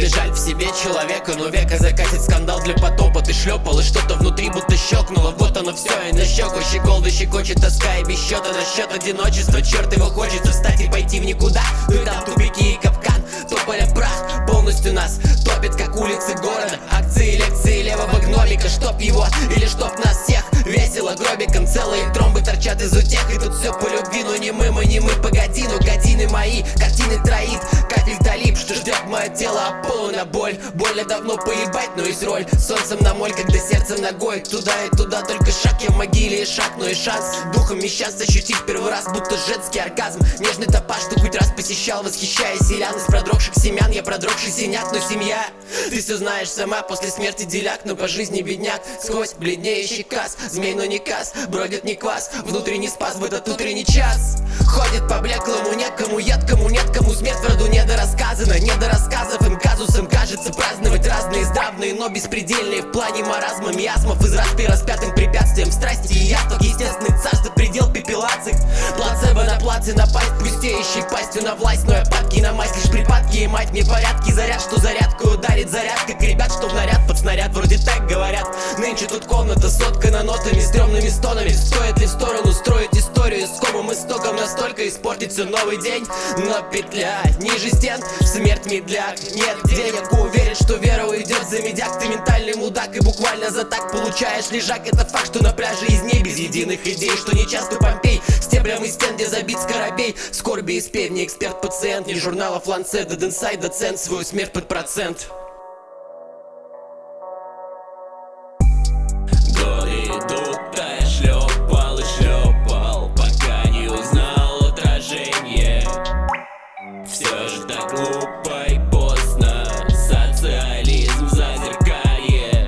ли жаль в себе человека, но века закатит скандал для потопа. Ты шлепал и что-то внутри будто щелкнуло. Вот оно все, и на щеку щеколда щекочет тоска и без счета. Насчет одиночества, черт его хочется встать и пойти в никуда. Ну и там тупики и капкан, тополя прах полностью нас топит, как улицы города. Акции, лекции левого гномика, чтоб его или чтоб нас всех весело гробиком. Целые тромбы торчат из утех, и тут все по любви. Но не мы, погоди, ну годины мои, картины троит, капель талиб, что ждет мое тело, а полу на боль. Больно давно поебать, но есть роль. Солнцем на моль, когда сердце ногой. Туда и туда, только шаг я в могиле и шаг, но и шанс духом и счастье ощутить первый раз, будто женский оргазм. Нежный топаж, что хоть раз посещал, восхищаясь селян. Из продрогших семян я продрогший синяк, но семья. Ты все знаешь сама, после смерти деляк, но по жизни бедняк. Сквозь бледнеющий каз, змей, но не каз, бродит не квас, внутренний спас в этот утренний час. Ходит по блеклому некому, едкому нет кому. Смерть в роду недорассказана, не до рассказов им казусом кажется праздновать разные здравные, но беспредельные в плане маразма, миазмов из распи распятым препятствием страсти и яд, естественный царство, предел пепелаций. Плацебо на плаце напасть, пустеющей пастью на власть, но я падки на мать, лишь припадки и мать мне порядки. Заряд, что зарядку ударит заряд, как ребят, что в наряд под снаряд, вроде так говорят. Нынче тут комната соткана нотами, стрёмными стонами. Стоит ли в сторону строить историю с комом истоком, настолько испортить все новый день? Но петля ниже стен, смерть медляк. Нет денег, уверен, что вера уйдет за медяк. Ты ментальный мудак и буквально за так получаешь лежак. Это факт, что на пляже из ней без единых идей, что не часто Помпей, стеблем из стен, где забит скоробей. Скорби и спев, не эксперт-пациент, не журналов Lancet, Dead Inside, доцент, свою смерть под процент. Годы идут, а я шлепал и шлепал, пока не узнал отражение. Все же так глупо и поздно, социализм в зазеркалье.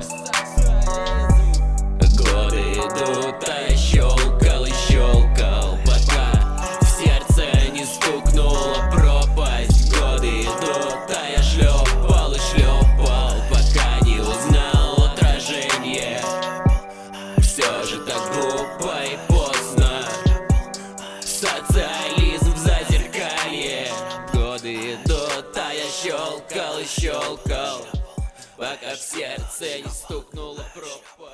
Годы идут, а я щелкал и щелкал, пока в сердце не стукнула пропасть. Годы идут, а я шлепал и шлепал, пока не узнал отражение. Все же так глупо и поздно, социализм в зазеркалье. Годы идут, а я щелкал и щелкал, пока в сердце не стукнула пропасть.